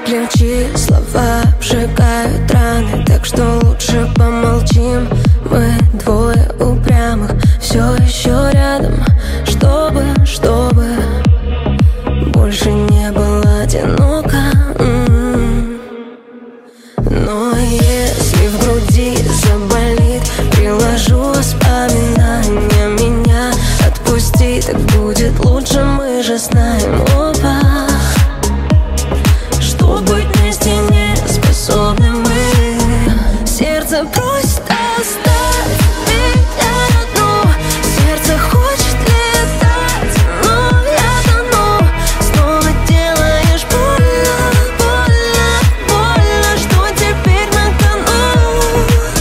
ключи, слова обжигают раны, так что лучше помолчим. Мы двое упрямых, все еще рядом, чтобы больше не было одиноко. Но если в груди заболит, приложу воспоминания, меня отпусти, так будет лучше, мы же знаем оба, что быть вместе не способны мы. Сердце просит оставь меня одну, сердце хочет летать, но я тону. Снова делаешь больно, что теперь на кону.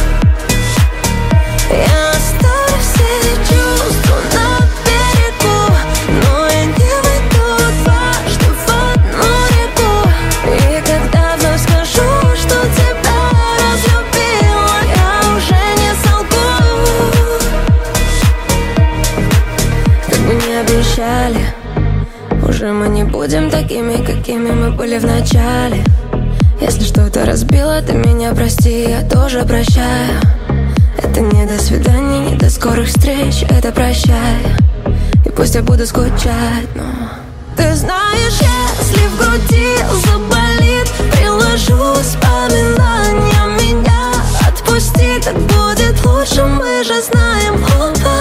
Я оставлю все чувства на берегу, но я не выйду дважды в одну реку. И когда вновь скажу, что тебя разлюбила, я уже не солгу. Как бы не обещали, уже мы не будем такими, какими мы были в начале. Если что-то разбило, ты меня прости, я тоже прощаю. Это не до свиданий, не до скорых встреч, это прощай. И пусть я буду скучать, но ты знаешь, если в груди заболит, приложу воспоминания, меня отпусти, так будет лучше, мы же знаем оба,